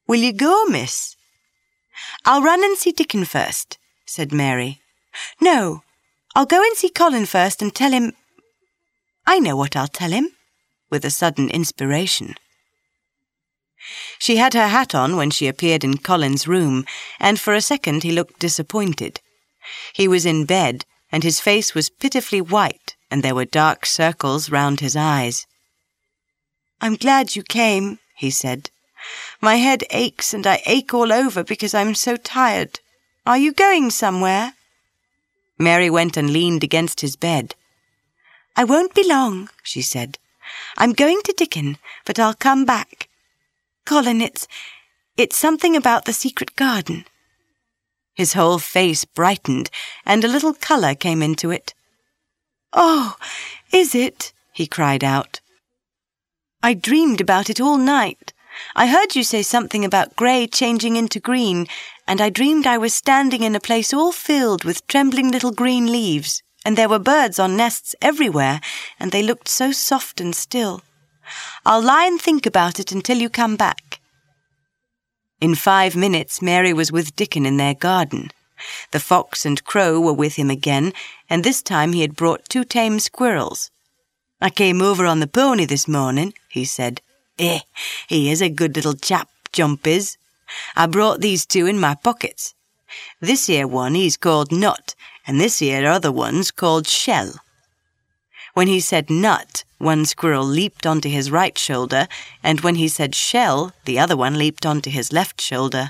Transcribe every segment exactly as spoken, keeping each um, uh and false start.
Will you go, miss?" "I'll run and see Dickon first," said Mary. "No, I'll go and see Colin first and tell him—" "I know what I'll tell him," with a sudden inspiration. She had her hat on when she appeared in Colin's room, and for a second he looked disappointed. He was in bed, and his face was pitifully white, and there were dark circles round his eyes. "I'm glad you came," he said. "My head aches, and I ache all over because I'm so tired. Are you going somewhere?" Mary went and leaned against his bed. "I won't be long," she said. "I'm going to Dickon, but I'll come back. Colin, it's, it's something about the secret garden." His whole face brightened, and a little colour came into it. "Oh, is it?" he cried out. "I dreamed about it all night. I heard you say something about grey changing into green, and I dreamed I was standing in a place all filled with trembling little green leaves, and there were birds on nests everywhere, and they looked so soft and still. I'll lie and think about it until you come back." In five minutes Mary was with Dickon in their garden. The fox and crow were with him again, and this time he had brought two tame squirrels. "I came over on the pony this morning," he said. "Eh, he is a good little chap, Jump is. I brought these two in my pockets. This here one he's called Nut, and this here other one's called Shell." When he said Nut, one squirrel leaped onto his right shoulder, and when he said Shell, the other one leaped onto his left shoulder.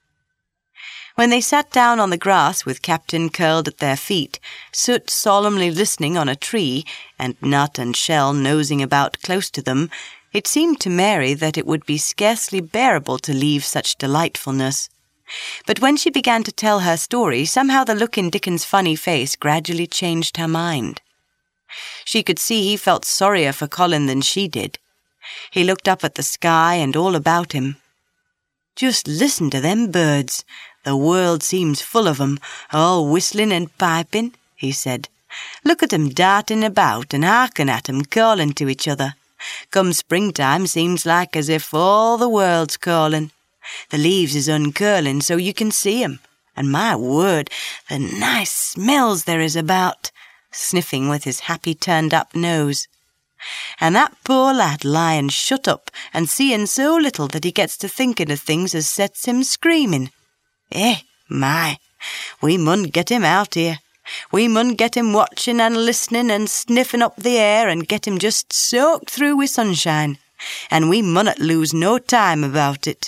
When they sat down on the grass with Captain curled at their feet, Soot solemnly listening on a tree, and Nut and Shell nosing about close to them, it seemed to Mary that it would be scarcely bearable to leave such delightfulness. But when she began to tell her story, somehow the look in Dickon's funny face gradually changed her mind. She could see he felt sorrier for Colin than she did. He looked up at the sky and all about him. "Just listen to them birds. The world seems full of 'em, all whistling and piping," he said. "Look at 'em darting about and harking at 'em calling to each other. Come springtime seems like as if all the world's calling. The leaves is uncurling so you can see 'em, and my word, the nice smells there is about," sniffing with his happy turned-up nose. "And that poor lad lying shut up and seeing so little that he gets to thinking of things as sets him screaming. Eh, my, we mun get him out here. We mun get him watching and listening and sniffing up the air and get him just soaked through with sunshine, and we munnot lose no time about it."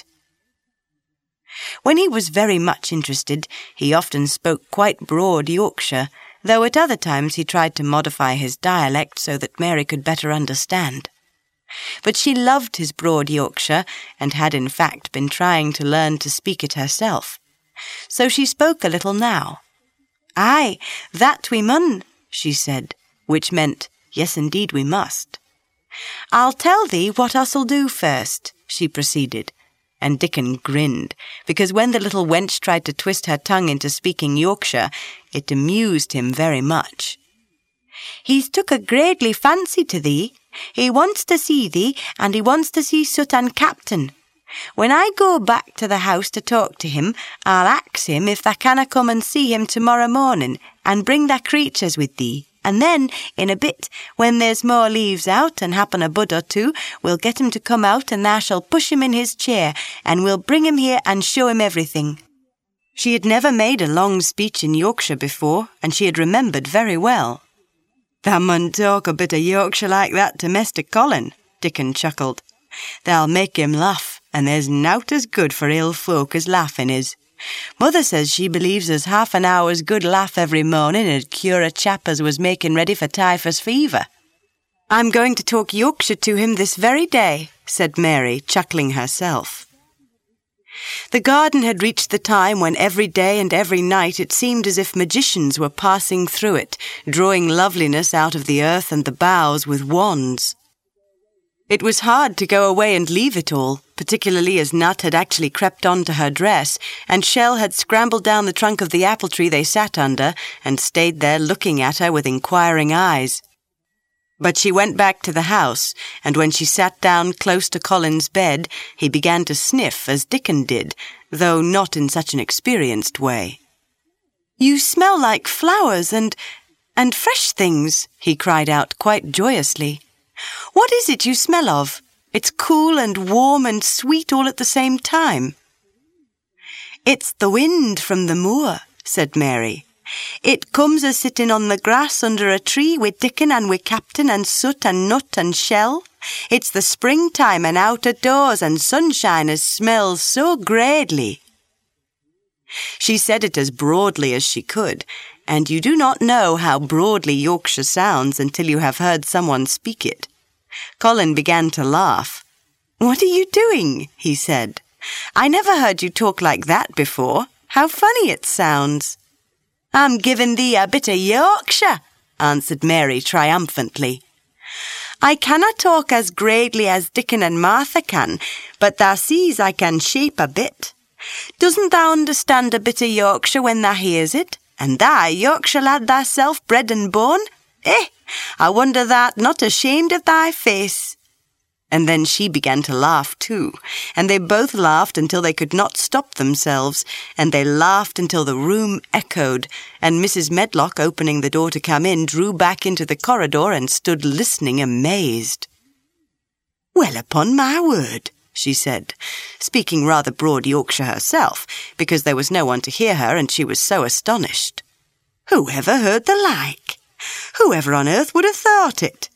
When he was very much interested, he often spoke quite broad Yorkshire, though at other times he tried to modify his dialect so that Mary could better understand. But she loved his broad Yorkshire, and had in fact been trying to learn to speak it herself. So she spoke a little now. "Aye, that we mun," she said, which meant, "Yes, indeed we must." "I'll tell thee what us'll do first," she proceeded, and Dickon grinned, because when the little wench tried to twist her tongue into speaking Yorkshire, it amused him very much. "He's took a greatly fancy to thee. He wants to see thee, and he wants to see Soot and Captain. When I go back to the house to talk to him, I'll ax him if tha canna come and see him tomorrow morning, and bring thy creatures with thee, and then, in a bit, when there's more leaves out, and happen a bud or two, we'll get him to come out, and thou shall push him in his chair, and we'll bring him here and show him everything." She had never made a long speech in Yorkshire before, and she had remembered very well. "Thou mun talk a bit of Yorkshire like that to Mester Colin," Dickon chuckled. "Thou'll make him laugh, and there's nowt as good for ill folk as laughing is. Mother says she believes as half an hour's good laugh every morning 'ud cure a chap as was making ready for typhus fever." "I'm going to talk Yorkshire to him this very day," said Mary, chuckling herself. The garden had reached the time when every day and every night it seemed as if magicians were passing through it, drawing loveliness out of the earth and the boughs with wands. It was hard to go away and leave it all, particularly as Nut had actually crept on to her dress, and Shell had scrambled down the trunk of the apple tree they sat under, and stayed there looking at her with inquiring eyes. But she went back to the house, and when she sat down close to Colin's bed, he began to sniff as Dickon did, though not in such an experienced way. "You smell like flowers and, and fresh things," he cried out quite joyously. "What is it you smell of? It's cool and warm and sweet all at the same time." "It's the wind from the moor," said Mary. "It comes a sitting on the grass under a tree with Dickon and with Captain and Soot and Nut and Shell. It's the springtime and out of doors and sunshine as smells so gradely." She said it as broadly as she could, and you do not know how broadly Yorkshire sounds until you have heard someone speak it. Colin began to laugh. "What are you doing?" he said. "I never heard you talk like that before. How funny it sounds." "I'm giving thee a bit of Yorkshire," answered Mary triumphantly. "I cannot talk as gradely as Dickon and Martha can, but thou sees I can shape a bit. Doesn't thou understand a bit of Yorkshire when thou hears it? And thou, Yorkshire lad thyself, bred and born? Eh, I wonder thou'rt not ashamed of thy face." And then she began to laugh too, and they both laughed until they could not stop themselves, and they laughed until the room echoed, and Missus Medlock, opening the door to come in, drew back into the corridor and stood listening amazed. "Well, upon my word," she said, speaking rather broad Yorkshire herself, because there was no one to hear her and she was so astonished. "Who ever heard the like? Whoever on earth would have thought it?"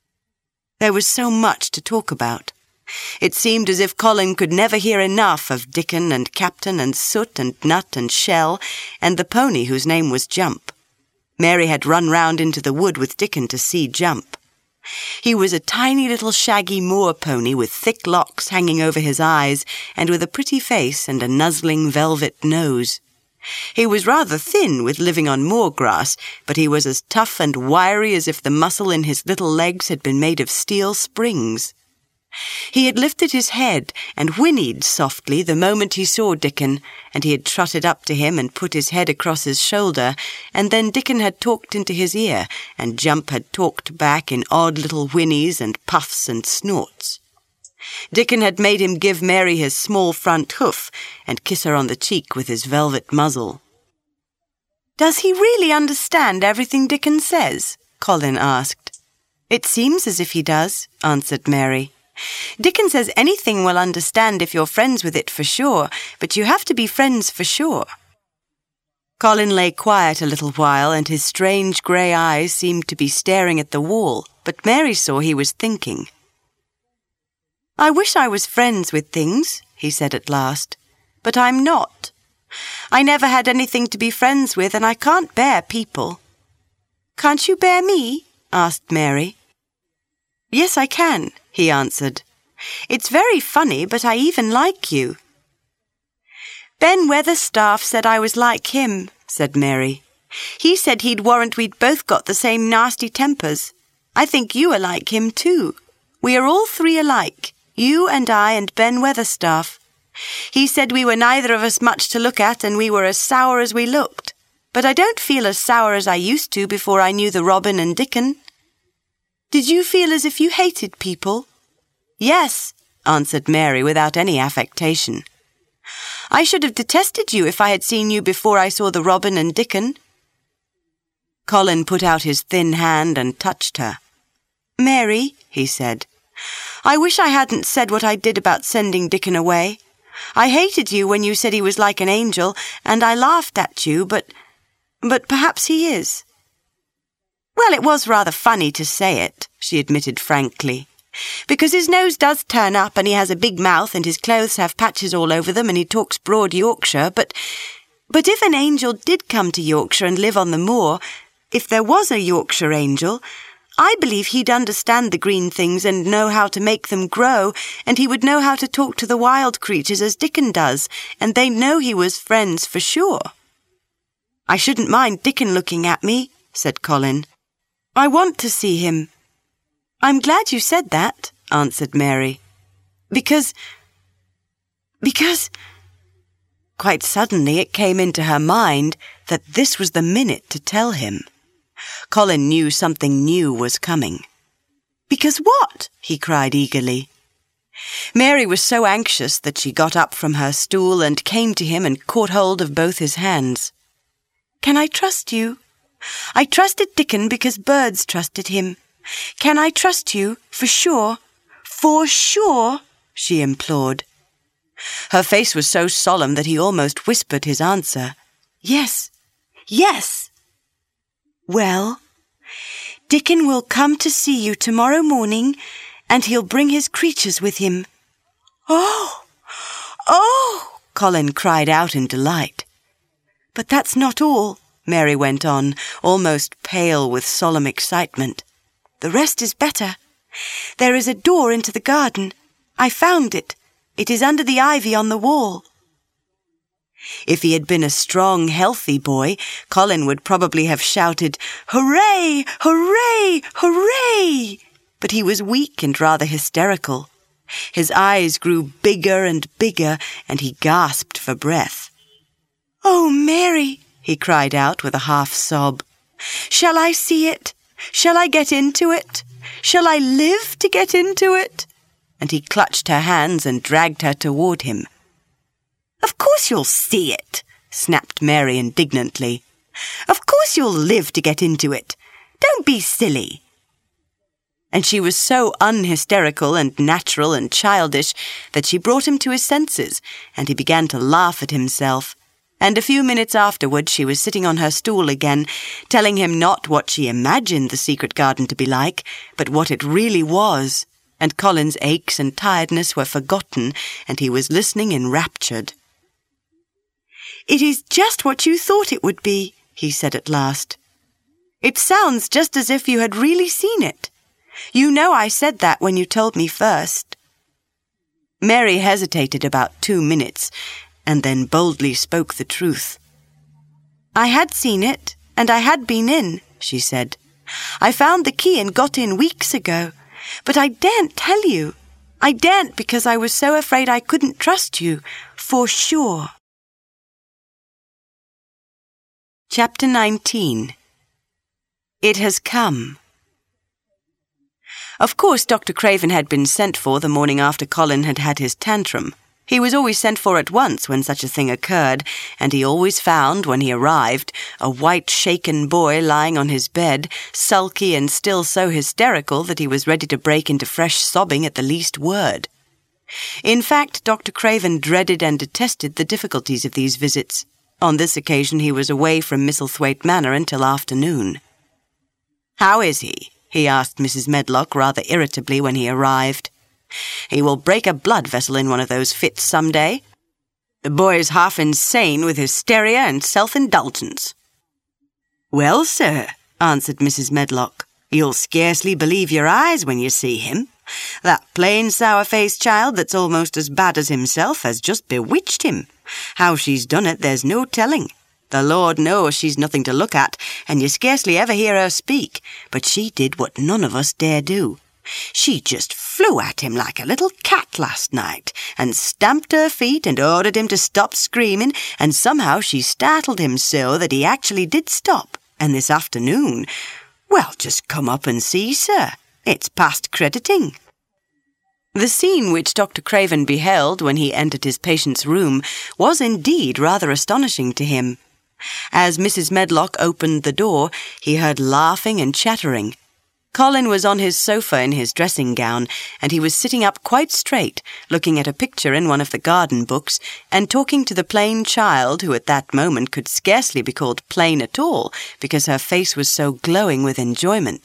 There was so much to talk about. It seemed as if Colin could never hear enough of Dickon and Captain and Soot and Nut and Shell and the pony whose name was Jump. Mary had run round into the wood with Dickon to see Jump. He was a tiny little shaggy moor pony with thick locks hanging over his eyes and with a pretty face and a nuzzling velvet nose. He was rather thin with living on moor grass, but he was as tough and wiry as if the muscle in his little legs had been made of steel springs. He had lifted his head and whinnied softly the moment he saw Dickon, and he had trotted up to him and put his head across his shoulder, and then Dickon had talked into his ear, and Jump had talked back in odd little whinnies and puffs and snorts. Dickon had made him give Mary his small front hoof and kiss her on the cheek with his velvet muzzle. "Does he really understand everything Dickon says?" Colin asked. "It seems as if he does," answered Mary. "Dickon says anything will understand if you're friends with it for sure, but you have to be friends for sure." Colin lay quiet a little while, and his strange grey eyes seemed to be staring at the wall, but Mary saw he was thinking. "I wish I was friends with things," he said at last, "but I'm not. I never had anything to be friends with, and I can't bear people." "Can't you bear me?" asked Mary. "Yes, I can," he answered. "It's very funny, but I even like you." "Ben Weatherstaff said I was like him," said Mary. "He said he'd warrant we'd both got the same nasty tempers. I think you are like him too. We are all three alike, you and I and Ben Weatherstaff. He said we were neither of us much to look at and we were as sour as we looked. But I don't feel as sour as I used to before I knew the Robin and Dickon." "Did you feel as if you hated people?" "Yes," answered Mary without any affectation. "I should have detested you if I had seen you before I saw the Robin and Dickon." Colin put out his thin hand and touched her. "Mary," he said, "I wish I hadn't said what I did about sending Dickon away. I hated you when you said he was like an angel, and I laughed at you, but... but perhaps he is." "Well, it was rather funny to say it," she admitted frankly, "because his nose does turn up and he has a big mouth and his clothes have patches all over them and he talks broad Yorkshire, but... but if an angel did come to Yorkshire and live on the moor, if there was a Yorkshire angel, I believe he'd understand the green things and know how to make them grow, and he would know how to talk to the wild creatures as Dickon does, and they'd know he was friends for sure." "I shouldn't mind Dickon looking at me," said Colin. "I want to see him." "I'm glad you said that," answered Mary. Because... because... Quite suddenly it came into her mind that this was the minute to tell him. Colin knew something new was coming. Because what? He cried eagerly. Mary was so anxious that she got up from her stool and came to him and caught hold of both his hands. Can I trust you? I trusted Dickon because birds trusted him. Can I trust you, for sure? For sure? She implored. Her face was so solemn that he almost whispered his answer. Yes, yes. Well, Dickon will come to see you tomorrow morning, and he'll bring his creatures with him. Oh, oh, Colin cried out in delight. But that's not all, Mary went on, almost pale with solemn excitement. The rest is better. There is a door into the garden. I found it. It is under the ivy on the wall. If he had been a strong, healthy boy, Colin would probably have shouted, "Hooray! Hooray! Hooray!" But he was weak and rather hysterical. His eyes grew bigger and bigger, and he gasped for breath. "Oh, Mary!" he cried out with a half-sob. "Shall I see it? Shall I get into it? Shall I live to get into it?" And he clutched her hands and dragged her toward him. "Of course you'll see it," snapped Mary indignantly. "Of course you'll live to get into it. Don't be silly." And she was so unhysterical and natural and childish that she brought him to his senses, and he began to laugh at himself. And a few minutes afterwards she was sitting on her stool again, telling him not what she imagined the secret garden to be like, but what it really was. And Colin's aches and tiredness were forgotten, and he was listening enraptured. "It is just what you thought it would be," he said at last. "It sounds just as if you had really seen it. You know I said that when you told me first." Mary hesitated about two minutes, and then boldly spoke the truth. "I had seen it, and I had been in," she said. "I found the key and got in weeks ago, but I daren't tell you. I daren't because I was so afraid I couldn't trust you, for sure." Chapter nineteen. It Has Come. Of course, Doctor Craven had been sent for the morning after Colin had had his tantrum. He was always sent for at once when such a thing occurred, and he always found, when he arrived, a white, shaken boy lying on his bed, sulky and still so hysterical that he was ready to break into fresh sobbing at the least word. In fact, Doctor Craven dreaded and detested the difficulties of these visits. On this occasion he was away from Misselthwaite Manor until afternoon. "How is he?" he asked Missus Medlock rather irritably when he arrived. "He will break a blood vessel in one of those fits some day. The boy is half insane with hysteria and self-indulgence." "Well, sir," answered Missus Medlock, "you'll scarcely believe your eyes when you see him. That plain, sour-faced child that's almost as bad as himself has just bewitched him. How she's done it, there's no telling. The Lord knows she's nothing to look at, and you scarcely ever hear her speak, but she did what none of us dare do. She just flew at him like a little cat last night, and stamped her feet and ordered him to stop screaming, and somehow she startled him so that he actually did stop. And this afternoon, well, just come up and see, sir. It's past crediting." The scene which Doctor Craven beheld when he entered his patient's room was indeed rather astonishing to him. As Missus Medlock opened the door, he heard laughing and chattering. Colin was on his sofa in his dressing gown, and he was sitting up quite straight, looking at a picture in one of the garden books, and talking to the plain child, who at that moment could scarcely be called plain at all, because her face was so glowing with enjoyment.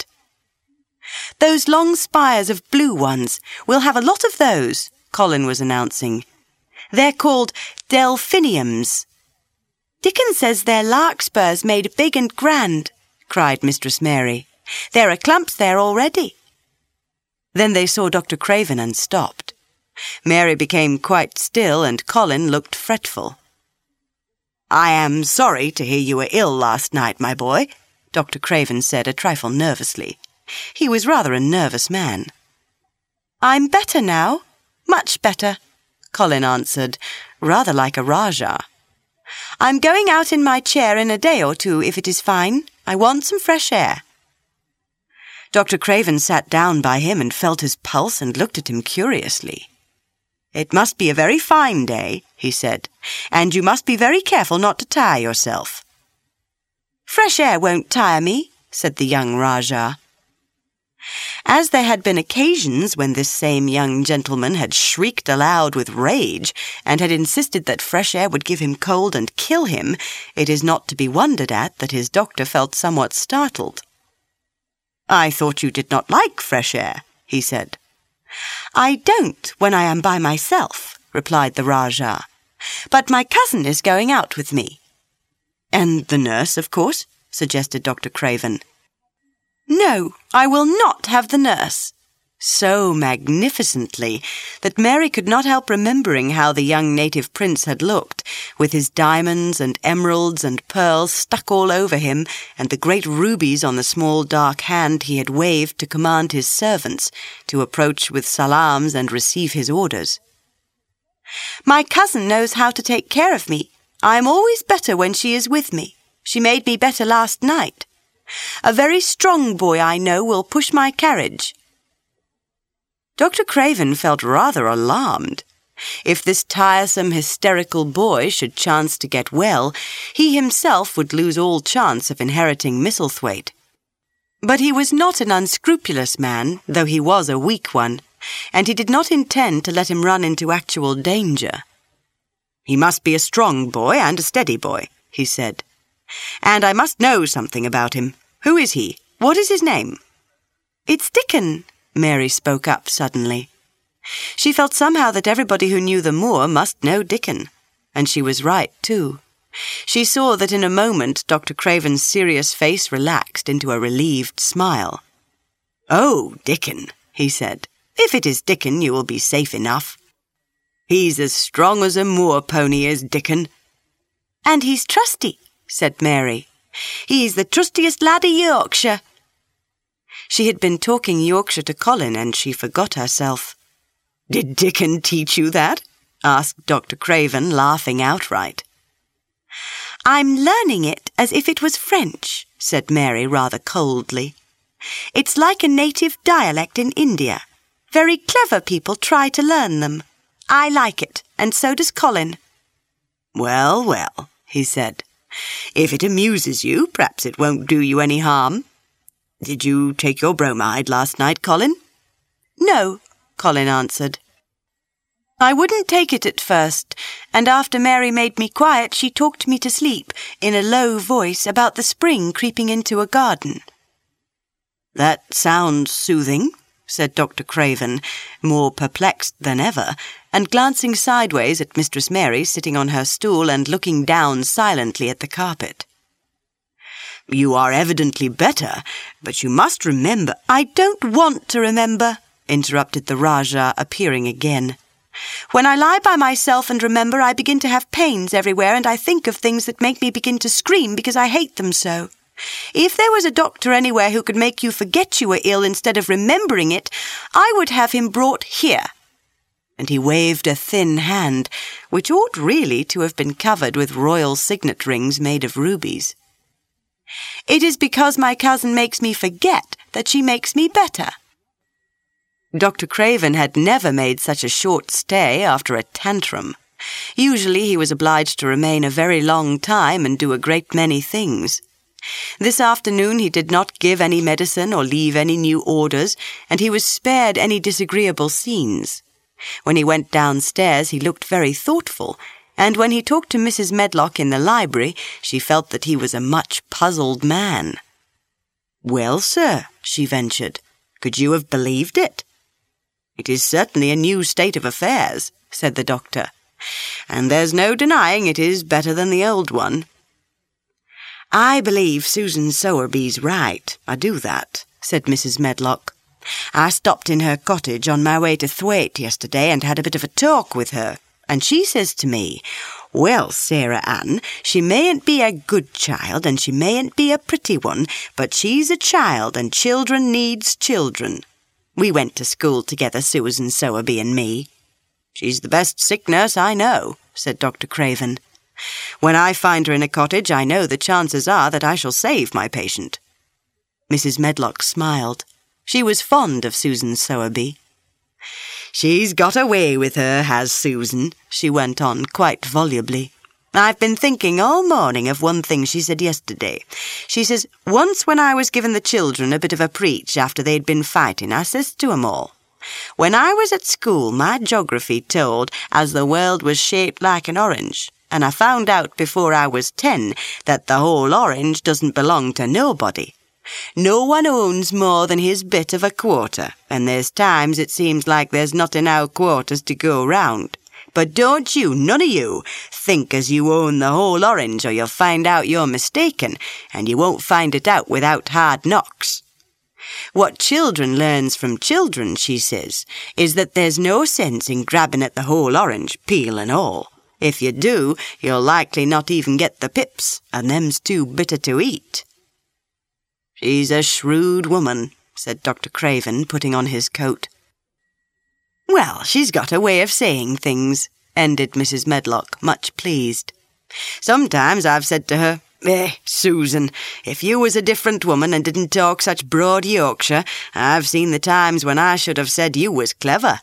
"Those long spires of blue ones, we'll have a lot of those," Colin was announcing. "They're called delphiniums." "Dickon says they're larkspurs made big and grand," cried Mistress Mary. "There are clumps there already." Then they saw Doctor Craven and stopped. Mary became quite still, and Colin looked fretful. "I am sorry to hear you were ill last night, my boy," Doctor Craven said a trifle nervously. He was rather a nervous man. "I'm better now, much better," Colin answered, rather like a Rajah. "I'm going out in my chair in a day or two, if it is fine. I want some fresh air." Doctor Craven sat down by him and felt his pulse and looked at him curiously. "It must be a very fine day," he said, "and you must be very careful not to tire yourself." "Fresh air won't tire me," said the young Rajah. As there had been occasions when this same young gentleman had shrieked aloud with rage and had insisted that fresh air would give him cold and kill him, it is not to be wondered at that his doctor felt somewhat startled. "I thought you did not like fresh air," he said. "I don't when I am by myself," replied the Rajah, "but my cousin is going out with me." "And the nurse, of course," suggested Doctor Craven. "No, I will not have the nurse," so magnificently that Mary could not help remembering how the young native prince had looked, with his diamonds and emeralds and pearls stuck all over him, and the great rubies on the small dark hand he had waved to command his servants to approach with salams and receive his orders. "My cousin knows how to take care of me. I am always better when she is with me. She made me better last night. A very strong boy I know will push my carriage." Doctor Craven felt rather alarmed. If this tiresome, hysterical boy should chance to get well, he himself would lose all chance of inheriting Misselthwaite. But he was not an unscrupulous man, though he was a weak one, and he did not intend to let him run into actual danger. "He must be a strong boy and a steady boy," he said. "And I must know something about him. Who is he? What is his name?" "It's Dickon," Mary spoke up suddenly. She felt somehow that everybody who knew the moor must know Dickon, and she was right, too. She saw that in a moment Doctor Craven's serious face relaxed into a relieved smile. "Oh, Dickon," he said. "If it is Dickon, you will be safe enough. He's as strong as a moor pony is, Dickon." "And he's trusty," said Mary. "He's the trustiest lad of Yorkshire." She had been talking Yorkshire to Colin, and she forgot herself. "Did Dickon teach you that?" asked Doctor Craven, laughing outright. "I'm learning it as if it was French," said Mary rather coldly. "It's like a native dialect in India. Very clever people try to learn them. I like it, and so does Colin." "Well, well," he said. "If it amuses you, perhaps it won't do you any harm. Did you take your bromide last night, Colin?" "No," Colin answered. "I wouldn't take it at first, and after Mary made me quiet, she talked me to sleep in a low voice about the spring creeping into a garden." "That sounds soothing," said Doctor Craven, more perplexed than ever, and glancing sideways at Mistress Mary sitting on her stool and looking down silently at the carpet. "You are evidently better, but you must remember—" "I don't want to remember," interrupted the Rajah, appearing again. "When I lie by myself and remember, I begin to have pains everywhere, and I think of things that make me begin to scream because I hate them so. If there was a doctor anywhere who could make you forget you were ill instead of remembering it, I would have him brought here." And he waved a thin hand, which ought really to have been covered with royal signet rings made of rubies. "It is because my cousin makes me forget that she makes me better." Doctor Craven had never made such a short stay after a tantrum. Usually he was obliged to remain a very long time and do a great many things. This afternoon he did not give any medicine or leave any new orders, and he was spared any disagreeable scenes. When he went downstairs he looked very thoughtful, and when he talked to Missus Medlock in the library, she felt that he was a much puzzled man. "Well, sir," she ventured, "could you have believed it?" "It is certainly a new state of affairs," said the doctor, "and there's no denying it is better than the old one." "I believe Susan Sowerby's right, I do that," said Missus Medlock. "I stopped in her cottage on my way to Thwaite yesterday and had a bit of a talk with her, and she says to me, 'Well, Sarah Ann, she mayn't be a good child and she mayn't be a pretty one, but she's a child and children needs children.' We went to school together, Susan Sowerby and me." "She's the best sick nurse I know," said Doctor Craven. "When I find her in a cottage, I know the chances are that I shall save my patient." Missus Medlock smiled. She was fond of Susan Sowerby. "She's got a way with her, has Susan," she went on quite volubly. "I've been thinking all morning of one thing she said yesterday. She says, once when I was giving the children a bit of a preach after they'd been fighting, I says to 'em all, 'When I was at school, my geography told as the world was shaped like an orange, and I found out before I was ten that the whole orange doesn't belong to nobody. No one owns more than his bit of a quarter, and there's times it seems like there's not enough quarters to go round. But don't you, none of you, think as you own the whole orange, or you'll find out you're mistaken, and you won't find it out without hard knocks. What children learns from children,' she says, 'is that there's no sense in grabbing at the whole orange, peel and all. If you do, you'll likely not even get the pips, and them's too bitter to eat.'" "She's a shrewd woman," said Doctor Craven, putting on his coat. "Well, she's got a way of saying things," ended Missus Medlock, much pleased. "Sometimes I've said to her, 'Eh, Susan, if you was a different woman and didn't talk such broad Yorkshire, I've seen the times when I should have said you was clever.'"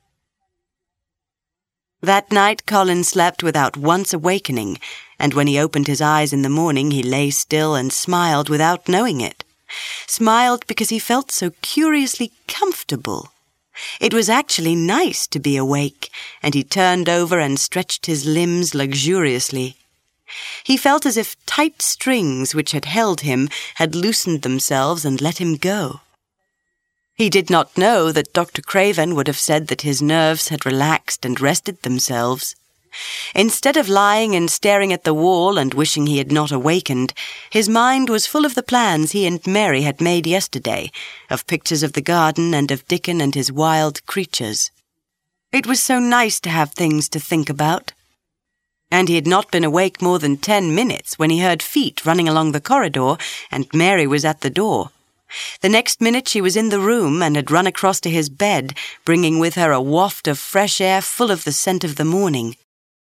That night Colin slept without once awakening, and when he opened his eyes in the morning he lay still and smiled without knowing it. Smiled because he felt so curiously comfortable. It was actually nice to be awake, and he turned over and stretched his limbs luxuriously. He felt as if tight strings which had held him had loosened themselves and let him go. He did not know that Doctor Craven would have said that his nerves had relaxed and rested themselves. Instead of lying and staring at the wall and wishing he had not awakened, his mind was full of the plans he and Mary had made yesterday, of pictures of the garden and of Dickon and his wild creatures. It was so nice to have things to think about. And he had not been awake more than ten minutes when he heard feet running along the corridor, and Mary was at the door. The next minute she was in the room and had run across to his bed, bringing with her a waft of fresh air full of the scent of the morning.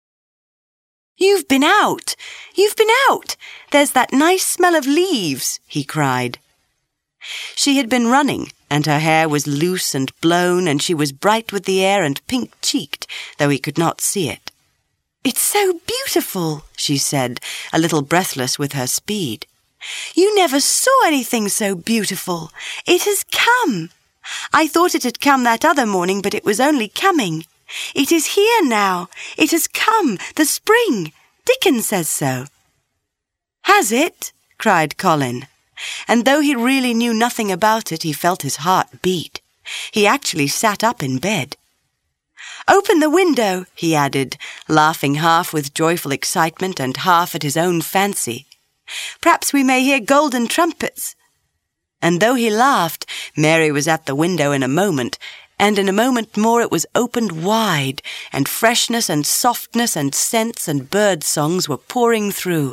"You've been out! You've been out! There's that nice smell of leaves!" he cried. She had been running, and her hair was loose and blown, and she was bright with the air and pink-cheeked, though he could not see it. "It's so beautiful," she said, a little breathless with her speed. "You never saw anything so beautiful. It has come. I thought it had come that other morning, but it was only coming. It is here now. It has come, the spring. Dickon says so." "Has it?" cried Colin. And though he really knew nothing about it, he felt his heart beat. He actually sat up in bed. "Open the window," he added, laughing half with joyful excitement and half at his own fancy. "Perhaps we may hear golden trumpets." And though he laughed, Mary was at the window in a moment, and in a moment more it was opened wide, and freshness and softness and scents and bird songs were pouring through.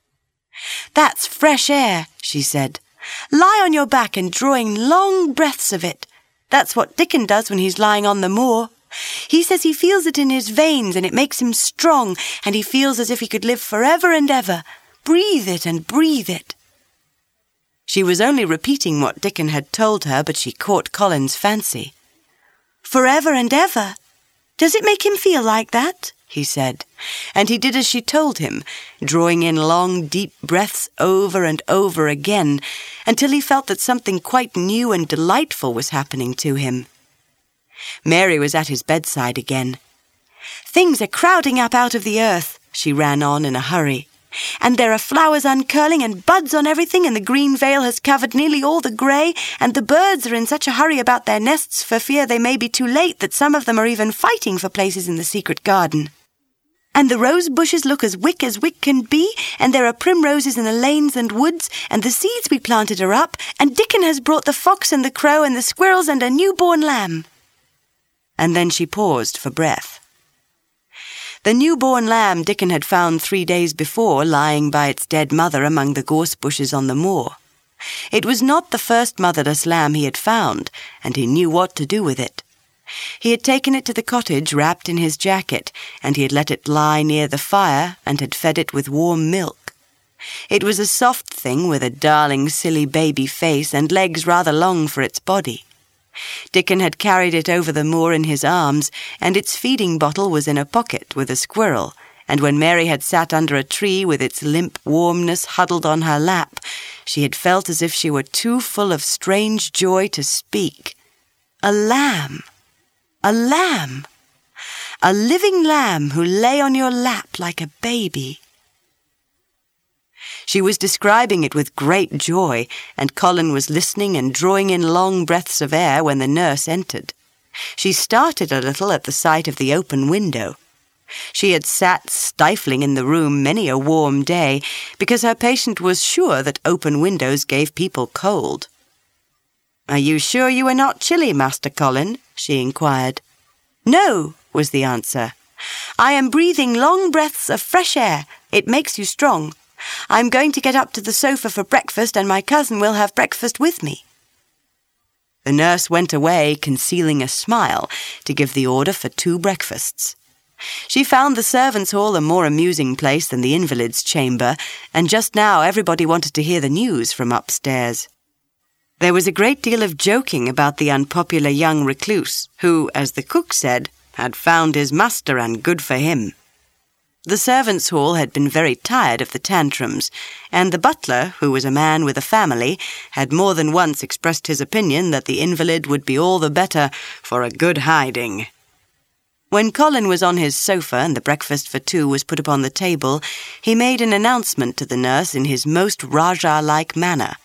"That's fresh air," she said. "Lie on your back and drawing long breaths of it. That's what Dickon does when he's lying on the moor. He says he feels it in his veins and it makes him strong, and he feels as if he could live forever and ever. Breathe it and breathe it." She was only repeating what Dickon had told her, but she caught Colin's fancy. "Forever and ever? Does it make him feel like that?" he said, and he did as she told him, drawing in long, deep breaths over and over again, until he felt that something quite new and delightful was happening to him. Mary was at his bedside again. "Things are crowding up out of the earth," she ran on in a hurry. "And there are flowers uncurling and buds on everything, and the green veil has covered nearly all the grey, and the birds are in such a hurry about their nests for fear they may be too late that some of them are even fighting for places in the secret garden. And the rose bushes look as wick as wick can be, and there are primroses in the lanes and woods, and the seeds we planted are up, and Dickon has brought the fox and the crow and the squirrels and a newborn lamb." And then she paused for breath. The newborn lamb Dickon had found three days before lying by its dead mother among the gorse bushes on the moor. It was not the first motherless lamb he had found, and he knew what to do with it. He had taken it to the cottage wrapped in his jacket, and he had let it lie near the fire and had fed it with warm milk. It was a soft thing with a darling, silly baby face and legs rather long for its body. Dickon had carried it over the moor in his arms, and its feeding bottle was in a pocket with a squirrel, and when Mary had sat under a tree with its limp warmness huddled on her lap, she had felt as if she were too full of strange joy to speak. A lamb! A lamb! A living lamb who lay on your lap like a baby. She was describing it with great joy, and Colin was listening and drawing in long breaths of air when the nurse entered. She started a little at the sight of the open window. She had sat stifling in the room many a warm day, because her patient was sure that open windows gave people cold. "Are you sure you are not chilly, Master Colin?" she inquired. "No," was the answer. "I am breathing long breaths of fresh air. It makes you strong. I'm going to get up to the sofa for breakfast, and my cousin will have breakfast with me." The nurse went away, concealing a smile, to give the order for two breakfasts. She found the servants' hall a more amusing place than the invalid's chamber, and just now everybody wanted to hear the news from upstairs. There was a great deal of joking about the unpopular young recluse, who, as the cook said, had found his master and good for him. The servants' hall had been very tired of the tantrums, and the butler, who was a man with a family, had more than once expressed his opinion that the invalid would be all the better for a good hiding. When Colin was on his sofa and the breakfast for two was put upon the table, he made an announcement to the nurse in his most Rajah-like manner.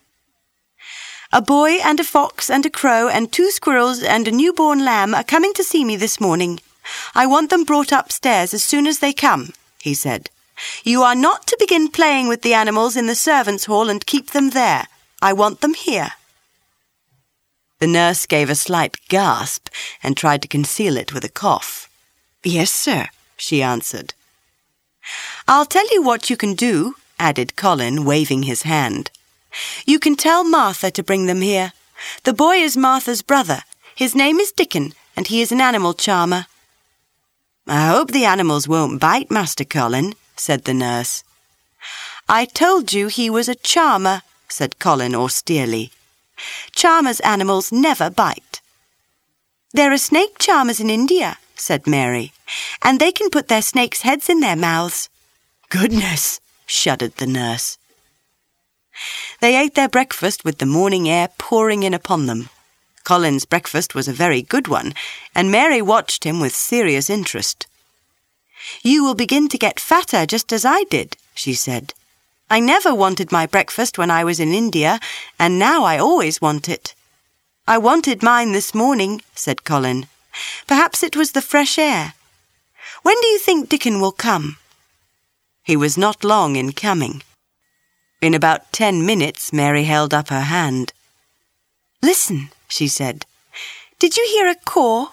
"A boy and a fox and a crow and two squirrels and a newborn lamb are coming to see me this morning. I want them brought upstairs as soon as they come," he said. "You are not to begin playing with the animals in the servants' hall and keep them there. I want them here." The nurse gave a slight gasp and tried to conceal it with a cough. "Yes, sir," she answered. "I'll tell you what you can do," added Colin, waving his hand. "You can tell Martha to bring them here. The boy is Martha's brother. His name is Dickon, and he is an animal charmer." "I hope the animals won't bite, Master Colin," said the nurse. "I told you he was a charmer," said Colin austerely. "Charmers' animals never bite." "There are snake charmers in India," said Mary, "and they can put their snakes' heads in their mouths." "Goodness!" shuddered the nurse. They ate their breakfast with the morning air pouring in upon them. Colin's breakfast was a very good one, and Mary watched him with serious interest. "You will begin to get fatter just as I did," she said. "I never wanted my breakfast when I was in India, and now I always want it." "I wanted mine this morning," said Colin. "Perhaps it was the fresh air. When do you think Dickon will come?" He was not long in coming. In about ten minutes, Mary held up her hand. "Listen," she said. "Did you hear a caw?"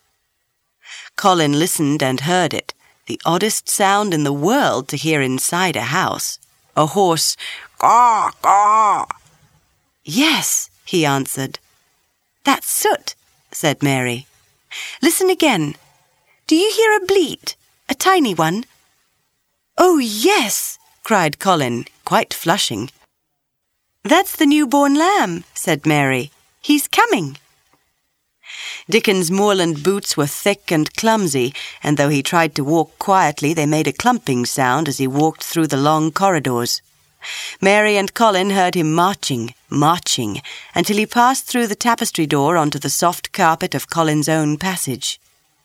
Colin listened and heard it, the oddest sound in the world to hear inside a house. A hoarse caw, caw. "Yes," he answered. "That's Soot," said Mary. "Listen again. Do you hear a bleat, a tiny one?" "Oh, yes," cried Colin, quite flushing. "That's the newborn lamb," said Mary. "He's coming." Dickon's moorland boots were thick and clumsy, and though he tried to walk quietly, they made a clumping sound as he walked through the long corridors. Mary and Colin heard him marching, marching, until he passed through the tapestry door onto the soft carpet of Colin's own passage.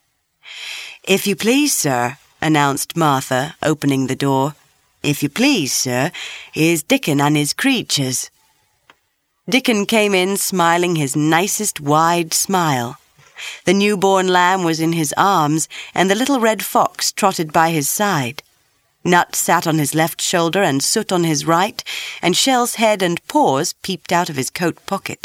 "If you please, sir," announced Martha, opening the door. "If you please, sir, here's Dickon and his creatures." Dickon came in smiling his nicest wide smile. The newborn lamb was in his arms, and the little red fox trotted by his side. Nut sat on his left shoulder and Soot on his right, and Shell's head and paws peeped out of his coat pocket.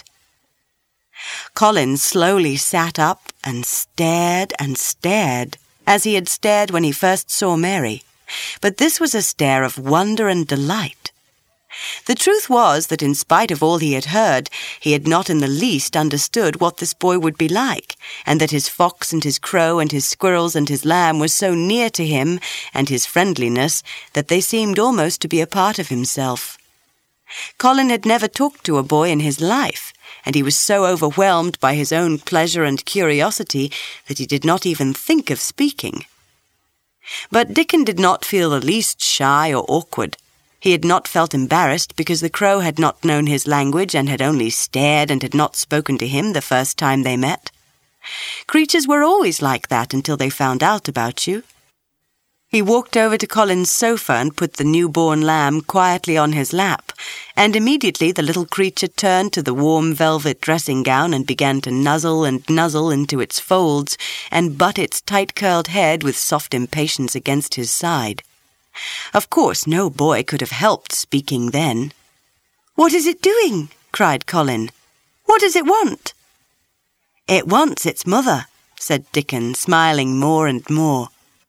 Colin slowly sat up and stared and stared, as he had stared when he first saw Mary, but this was a stare of wonder and delight. The truth was that in spite of all he had heard, he had not in the least understood what this boy would be like, and that his fox and his crow and his squirrels and his lamb were so near to him and his friendliness that they seemed almost to be a part of himself. Colin had never talked to a boy in his life, and he was so overwhelmed by his own pleasure and curiosity that he did not even think of speaking. But Dickon did not feel the least shy or awkward. He had not felt embarrassed because the crow had not known his language and had only stared and had not spoken to him the first time they met. Creatures were always like that until they found out about you. He walked over to Colin's sofa and put the newborn lamb quietly on his lap, and immediately the little creature turned to the warm velvet dressing gown and began to nuzzle and nuzzle into its folds and butt its tight-curled head with soft impatience against his side. Of course, no boy could have helped speaking then. "What is it doing?" cried Colin. "What does it want?" "It wants its mother," said Dickon, smiling more and more.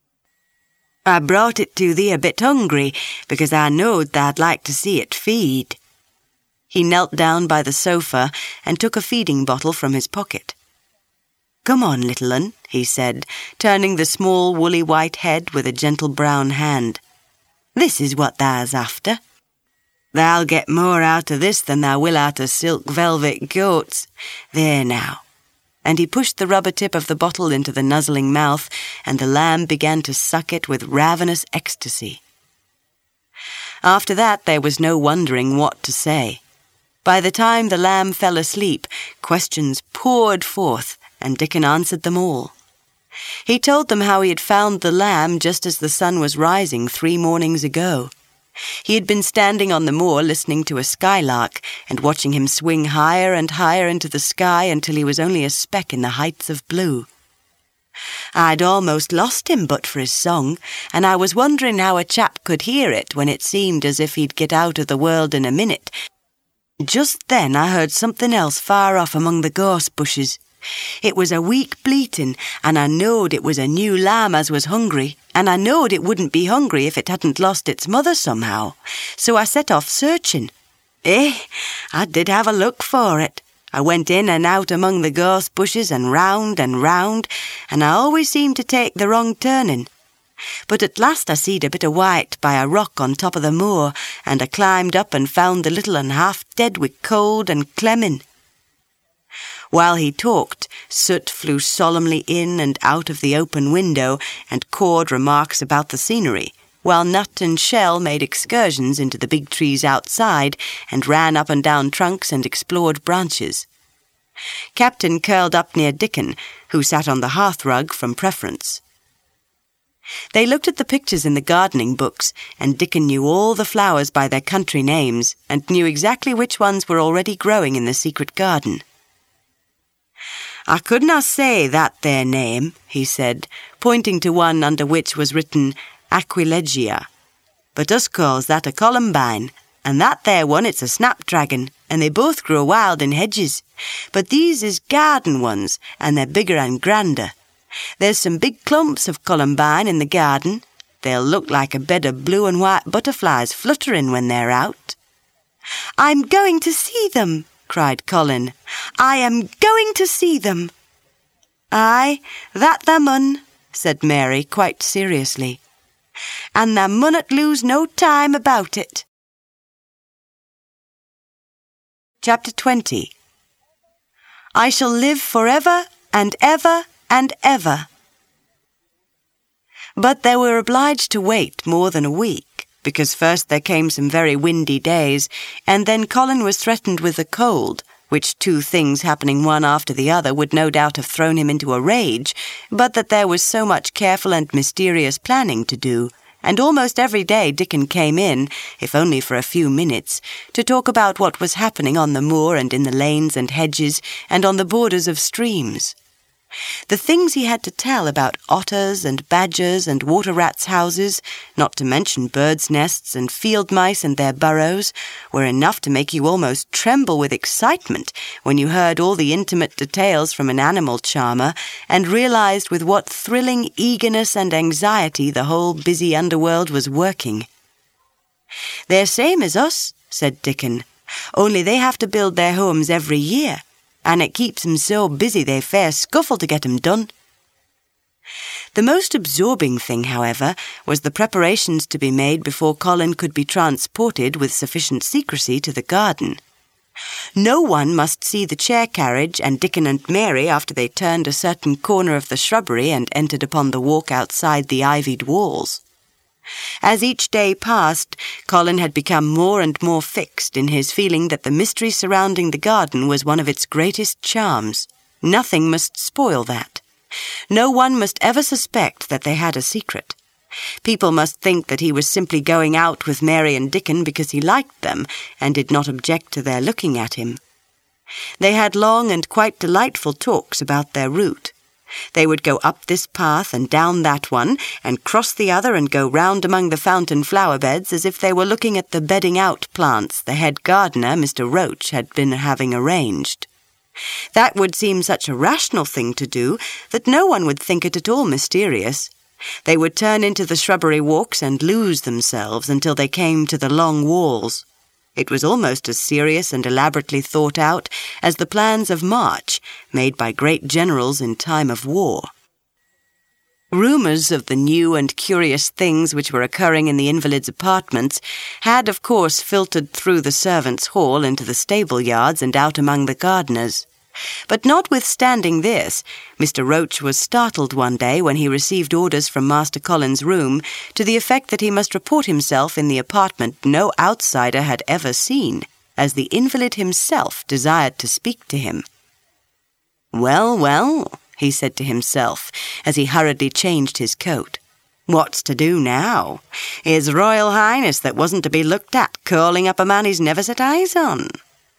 "I brought it to thee a bit hungry, because I knowed tha'd like to see it feed." He knelt down by the sofa and took a feeding bottle from his pocket. "Come on, little un," he said, turning the small woolly white head with a gentle brown hand. "This is what thou's after. Thou'll get more out of this than thou will out of silk velvet goats. There now." And he pushed the rubber tip of the bottle into the nuzzling mouth, and the lamb began to suck it with ravenous ecstasy. After that there was no wondering what to say. By the time the lamb fell asleep, questions poured forth, and Dickon answered them all. He told them how he had found the lamb just as the sun was rising three mornings ago. He had been standing on the moor listening to a skylark and watching him swing higher and higher into the sky until he was only a speck in the heights of blue. "I'd almost lost him but for his song, and I was wondering how a chap could hear it when it seemed as if he'd get out of the world in a minute. Just then I heard something else far off among the gorse bushes. It was a weak bleating, and I knowed it was a new lamb as was hungry, and I knowed it wouldn't be hungry if it hadn't lost its mother somehow. So I set off searching. Eh, I did have a look for it. I went in and out among the gorse bushes and round and round, and I always seemed to take the wrong turning. But at last I seed a bit of white by a rock on top of the moor, and I climbed up and found the little un half dead with cold and clemming." While he talked, Soot flew solemnly in and out of the open window and cawed remarks about the scenery, while Nut and Shell made excursions into the big trees outside and ran up and down trunks and explored branches. Captain curled up near Dickon, who sat on the hearthrug from preference. They looked at the pictures in the gardening books, and Dickon knew all the flowers by their country names and knew exactly which ones were already growing in the secret garden. "I couldna say that there name," he said, pointing to one under which was written Aquilegia. "But us calls that a columbine, and that there one it's a snapdragon, and they both grow wild in hedges. But these is garden ones, and they're bigger and grander. There's some big clumps of columbine in the garden. They'll look like a bed of blue and white butterflies fluttering when they're out." "I'm going to see them," cried Colin. "I am going to see them." "Aye, that tha mun," said Mary quite seriously. "And tha munnot lose no time about it." Chapter twenty. I shall live forever and ever and ever. But they were obliged to wait more than a week, because first there came some very windy days, and then Colin was threatened with a cold, which two things happening one after the other would no doubt have thrown him into a rage, but that there was so much careful and mysterious planning to do, and almost every day Dickon came in, if only for a few minutes, to talk about what was happening on the moor and in the lanes and hedges and on the borders of streams. The things he had to tell about otters and badgers and water rats' houses, not to mention birds' nests and field mice and their burrows, were enough to make you almost tremble with excitement when you heard all the intimate details from an animal charmer and realized with what thrilling eagerness and anxiety the whole busy underworld was working. "They're same as us," said Dickon, "only they have to build their homes every year, and it keeps 'em so busy they fair scuffle to get 'em done." The most absorbing thing, however, was the preparations to be made before Colin could be transported with sufficient secrecy to the garden. No one must see the chair carriage and Dickon and Mary after they turned a certain corner of the shrubbery and entered upon the walk outside the ivied walls. As each day passed, Colin had become more and more fixed in his feeling that the mystery surrounding the garden was one of its greatest charms. Nothing must spoil that. No one must ever suspect that they had a secret. People must think that he was simply going out with Mary and Dickon because he liked them and did not object to their looking at him. They had long and quite delightful talks about their route. They would go up this path and down that one, and cross the other and go round among the fountain flower beds as if they were looking at the bedding-out plants the head gardener, Mister Roach, had been having arranged. That would seem such a rational thing to do that no one would think it at all mysterious. They would turn into the shrubbery walks and lose themselves until they came to the long walls. It was almost as serious and elaborately thought out as the plans of march made by great generals in time of war. Rumours of the new and curious things which were occurring in the invalids' apartments had, of course, filtered through the servants' hall into the stable yards and out among the gardeners. But notwithstanding this, Mister Roach was startled one day when he received orders from Master Colin's room to the effect that he must report himself in the apartment no outsider had ever seen, as the invalid himself desired to speak to him. "Well, well," he said to himself, as he hurriedly changed his coat. "What's to do now? His Royal Highness that wasn't to be looked at calling up a man he's never set eyes on."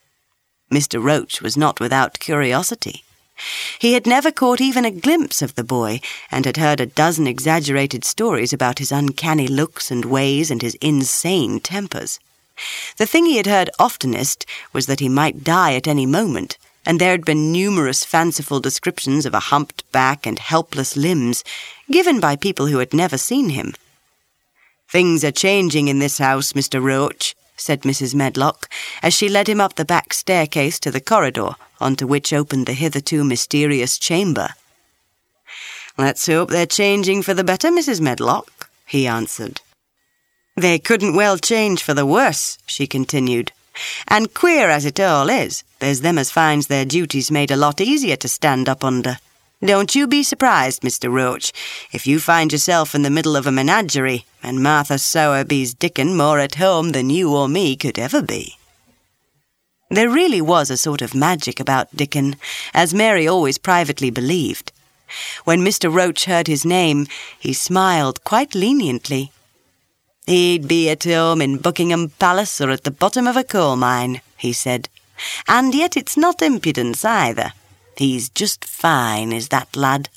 Mister Roach was not without curiosity. He had never caught even a glimpse of the boy, and had heard a dozen exaggerated stories about his uncanny looks and ways and his insane tempers. The thing he had heard oftenest was that he might die at any moment, and there had been numerous fanciful descriptions of a humped back and helpless limbs, given by people who had never seen him. "Things are changing in this house, Mister Roach," said Missus Medlock, as she led him up the back staircase to the corridor, onto which opened the hitherto mysterious chamber. "Let's hope they're changing for the better, Missus Medlock," he answered. "They couldn't well change for the worse," she continued. "And queer as it all is, there's them as finds their duties made a lot easier to stand up under. Don't you be surprised, Mister Roach, if you find yourself in the middle of a menagerie and Martha Sowerby's Dickon more at home than you or me could ever be." There really was a sort of magic about Dickon, as Mary always privately believed. When Mister Roach heard his name, he smiled quite leniently. "He'd be at home in Buckingham Palace or at the bottom of a coal mine," he said. "And yet it's not impudence either. He's just fine, is that lad."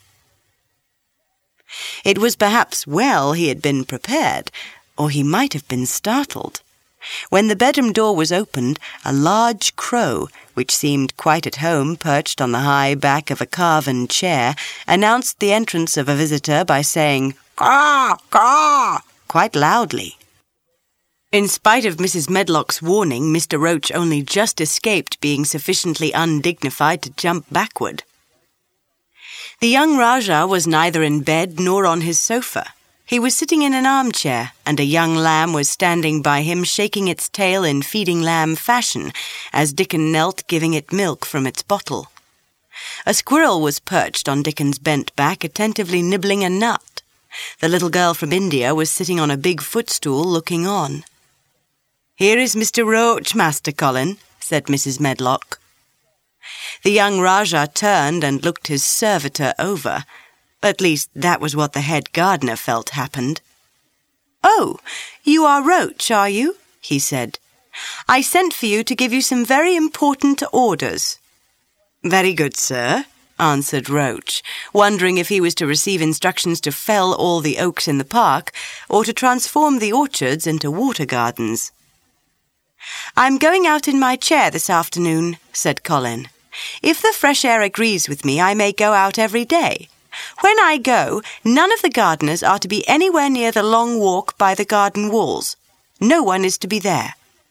It was perhaps well he had been prepared, or he might have been startled. When the bedroom door was opened, a large crow, which seemed quite at home perched on the high back of a carven chair, announced the entrance of a visitor by saying, "Caw, caw," quite loudly. In spite of Missus Medlock's warning, Mister Roach only just escaped being sufficiently undignified to jump backward. The young Rajah was neither in bed nor on his sofa. He was sitting in an armchair, and a young lamb was standing by him shaking its tail in feeding lamb fashion, as Dickon knelt giving it milk from its bottle. A squirrel was perched on Dickon's bent back, attentively nibbling a nut. The little girl from India was sitting on a big footstool looking on. "Here is Mister Roach, Master Colin," said Missus Medlock. The young Rajah turned and looked his servitor over. At least that was what the head gardener felt happened. "Oh, you are Roach, are you?" he said. "I sent for you to give you some very important orders." "Very good, sir," answered Roach, wondering if he was to receive instructions to fell all the oaks in the park or to transform the orchards into water gardens. "I'm going out in my chair this afternoon," said Colin. "If the fresh air agrees with me, I may go out every day. When I go, none of the gardeners are to be anywhere near the long walk by the garden walls. No one is to be there.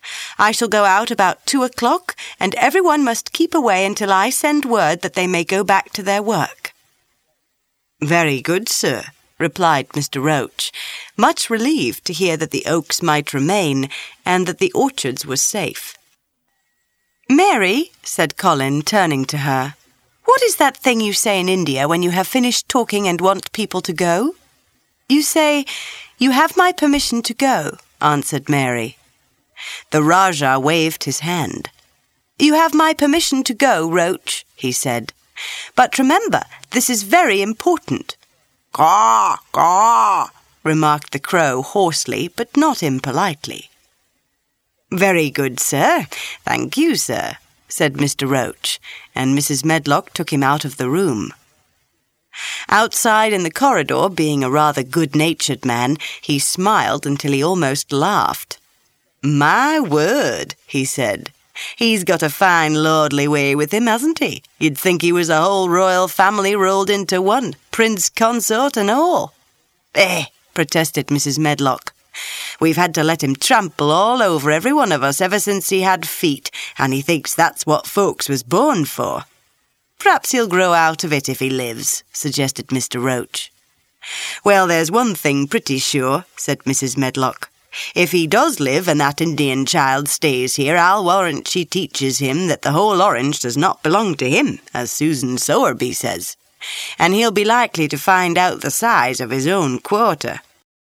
I shall go out about two o'clock, and everyone must keep away until I send word that they may go back to their work." "Very good, sir," replied Mister Roach, much relieved to hear that the oaks might remain and that the orchards were safe. "Mary," said Colin, turning to her, "what is that thing you say in India when you have finished talking and want people to go?" "You say, 'You have my permission to go,'" answered Mary. The Rajah waved his hand. "You have my permission to go, Roach," he said. "But remember, this is very important." "Caw, caw," remarked the crow hoarsely, but not impolitely. "Very good, sir. Thank you, sir," said Mister Roach, and Missus Medlock took him out of the room. Outside in the corridor, being a rather good-natured man, he smiled until he almost laughed. "My word," he said, "he's got a fine lordly way with him, hasn't he? You'd think he was a whole royal family rolled into one, prince consort and all." "Eh," protested Missus Medlock. "We've had to let him trample all over every one of us ever since he had feet, and he thinks that's what folks was born for." "Perhaps he'll grow out of it if he lives," suggested Mister Roach. "Well, there's one thing pretty sure," said Missus Medlock. "If he does live and that Indian child stays here, I'll warrant she teaches him that the whole orange does not belong to him, as Susan Sowerby says, and he'll be likely to find out the size of his own quarter."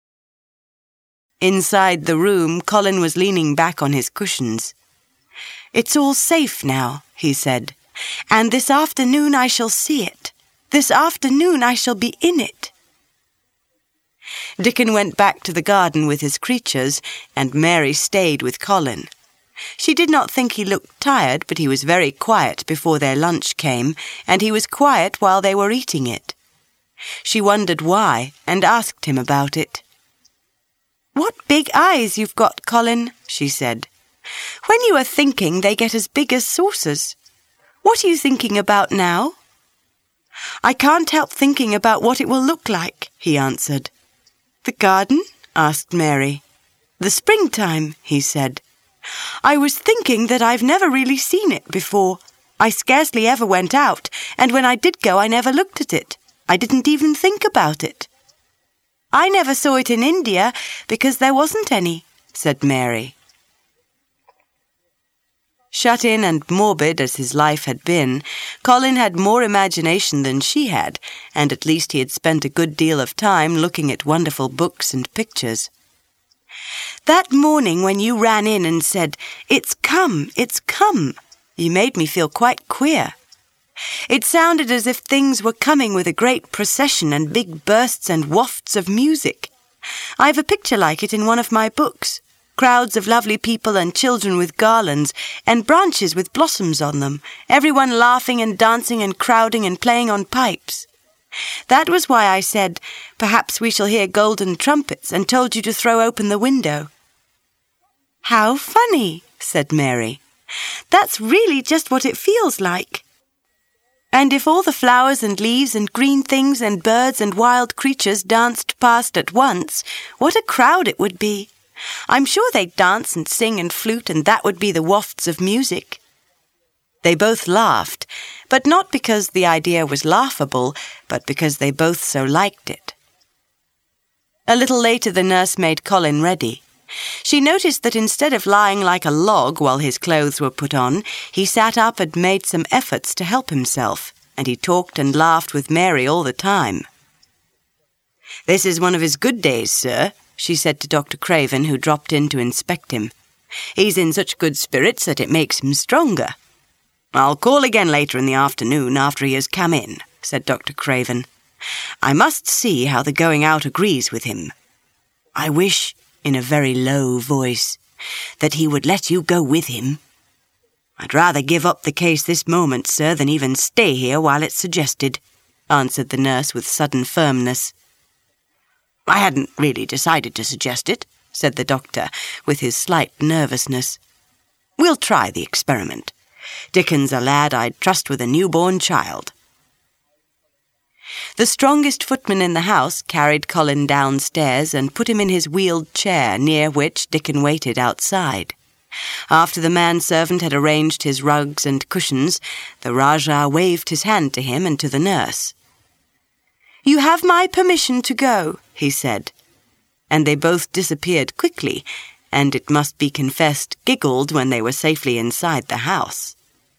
Inside the room, Colin was leaning back on his cushions. "It's all safe now," he said, "and this afternoon I shall see it. This afternoon I shall be in it." Dickon went back to the garden with his creatures, and Mary stayed with Colin. She did not think he looked tired, but he was very quiet before their lunch came, and he was quiet while they were eating it. She wondered why, and asked him about it. "What big eyes you've got, Colin," she said. "When you are thinking, they get as big as saucers. What are you thinking about now?" "I can't help thinking about what it will look like," he answered. "The garden?" asked Mary. "The springtime," he said. "I was thinking that I've never really seen it before. I scarcely ever went out, and when I did go I never looked at it. I didn't even think about it." "I never saw it in India because there wasn't any," said Mary. Shut in and morbid as his life had been, Colin had more imagination than she had, and at least he had spent a good deal of time looking at wonderful books and pictures. "That morning when you ran in and said, 'It's come, it's come,' you made me feel quite queer. It sounded as if things were coming with a great procession and big bursts and wafts of music. I've a picture like it in one of my books. Crowds of lovely people and children with garlands, and branches with blossoms on them, everyone laughing and dancing and crowding and playing on pipes. That was why I said, 'Perhaps we shall hear golden trumpets,' and told you to throw open the window." "How funny," said Mary. "That's really just what it feels like. And if all the flowers and leaves and green things and birds and wild creatures danced past at once, what a crowd it would be. I'm sure they'd dance and sing and flute, and that would be the wafts of music." They both laughed, but not because the idea was laughable, but because they both so liked it. A little later the nurse made Colin ready. She noticed that instead of lying like a log while his clothes were put on, he sat up and made some efforts to help himself, and he talked and laughed with Mary all the time. "This is one of his good days, sir," she said to Doctor Craven, who dropped in to inspect him. "He's in such good spirits that it makes him stronger." "I'll call again later in the afternoon after he has come in," said Doctor Craven. "I must see how the going out agrees with him. I wish," in a very low voice, "that he would let you go with him." "I'd rather give up the case this moment, sir, than even stay here while it's suggested," answered the nurse with sudden firmness. "I hadn't really decided to suggest it," said the doctor, with his slight nervousness. "We'll try the experiment. Dickon's a lad I'd trust with a newborn child." The strongest footman in the house carried Colin downstairs and put him in his wheeled chair, near which Dickon waited outside. After the manservant had arranged his rugs and cushions, the Rajah waved his hand to him and to the nurse. "You have my permission to go," he said, and they both disappeared quickly, and it must be confessed giggled when they were safely inside the house.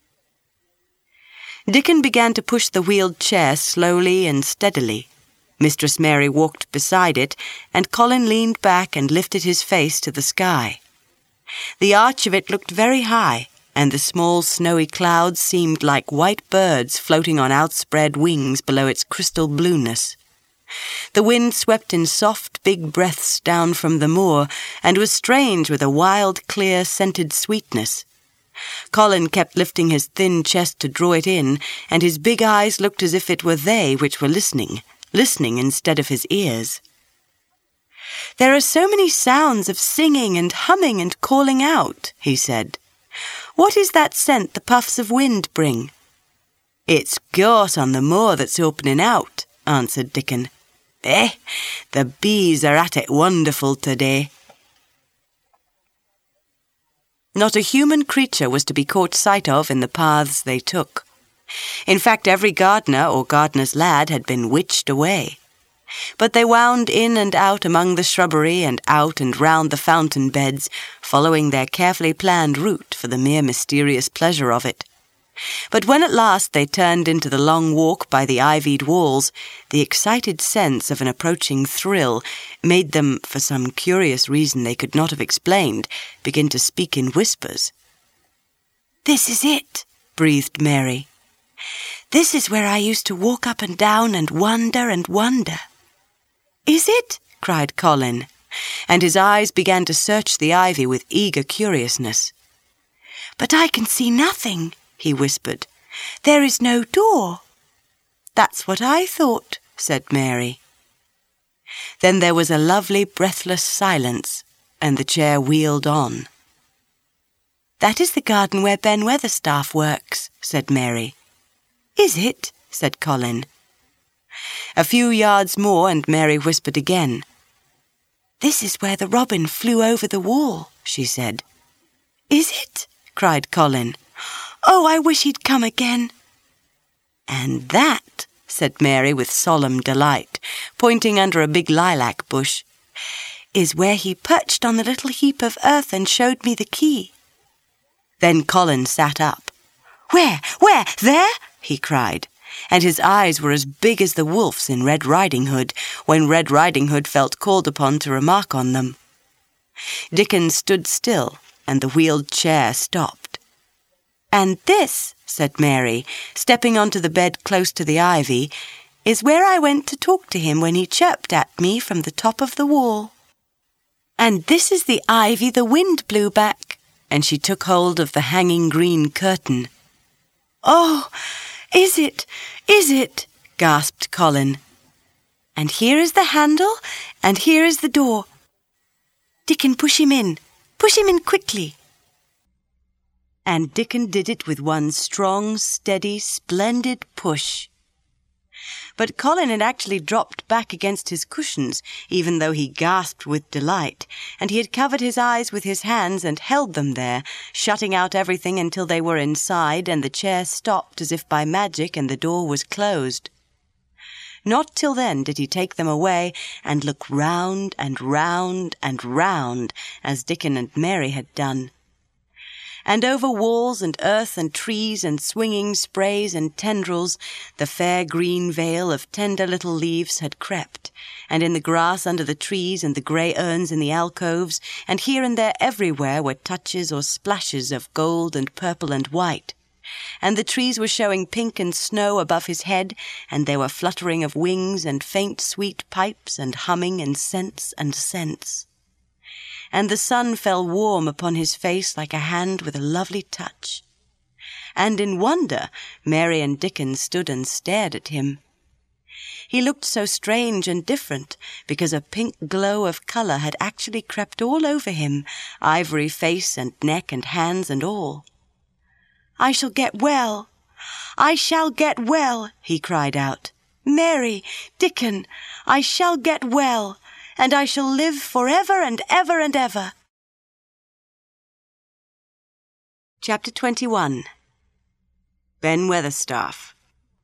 Dickon began to push the wheeled chair slowly and steadily. Mistress Mary walked beside it, and Colin leaned back and lifted his face to the sky. The arch of it looked very high, and the small snowy clouds seemed like white birds floating on outspread wings below its crystal blueness. The wind swept in soft, big breaths down from the moor, and was strange with a wild, clear, scented sweetness. Colin kept lifting his thin chest to draw it in, and his big eyes looked as if it were they which were listening, listening instead of his ears. "There are so many sounds of singing and humming and calling out," he said. "What is that scent the puffs of wind bring?" "It's gorse on the moor that's opening out," answered Dickon. "Eh, the bees are at it wonderful today." Not a human creature was to be caught sight of in the paths they took. In fact, every gardener or gardener's lad had been witched away. But they wound in and out among the shrubbery and out and round the fountain beds, following their carefully planned route for the mere mysterious pleasure of it. But when at last they turned into the long walk by the ivied walls, the excited sense of an approaching thrill made them, for some curious reason they could not have explained, begin to speak in whispers. "This is it," breathed Mary. "This is where I used to walk up and down and wonder and wonder." "Is it?" cried Colin, and his eyes began to search the ivy with eager curiousness. "But I can see nothing," he whispered. "There is no door." "That's what I thought," said Mary. Then there was a lovely breathless silence, and the chair wheeled on. "That is the garden where Ben Weatherstaff works," said Mary. "Is it?" said Colin. A few yards more, and Mary whispered again. "This is where the robin flew over the wall," she said. "Is it?" cried Colin. "Oh, I wish he'd come again." "And that," said Mary with solemn delight, pointing under a big lilac bush, "is where he perched on the little heap of earth and showed me the key." Then Colin sat up. "Where? Where? There?" he cried, and his eyes were as big as the wolf's in Red Riding Hood, when Red Riding Hood felt called upon to remark on them. Dickon stood still, and the wheeled chair stopped. "And this," said Mary, stepping onto the bed close to the ivy, "is where I went to talk to him when he chirped at me from the top of the wall. And this is the ivy the wind blew back," and she took hold of the hanging green curtain. "Oh, is it? Is it?" gasped Colin. "And here is the handle, and here is the door. Dickon, push him in. Push him in quickly." And Dickon did it with one strong, steady, splendid push. But Colin had actually dropped back against his cushions, even though he gasped with delight, and he had covered his eyes with his hands and held them there, shutting out everything until they were inside and the chair stopped as if by magic and the door was closed. Not till then did he take them away and look round and round and round, as Dickon and Mary had done. And over walls and earth and trees and swinging sprays and tendrils, the fair green veil of tender little leaves had crept, and in the grass under the trees and the grey urns in the alcoves, and here and there everywhere were touches or splashes of gold and purple and white. And the trees were showing pink and snow above his head, and there were fluttering of wings and faint sweet pipes and humming and scents and scents. And the sun fell warm upon his face like a hand with a lovely touch. And in wonder, Mary and Dickon stood and stared at him. He looked so strange and different, because a pink glow of colour had actually crept all over him, ivory face and neck and hands and all. "I shall get well! I shall get well!" he cried out. "Mary, Dickon, I shall get well! And I shall live for ever and ever and ever." Chapter twenty-one. Ben Weatherstaff.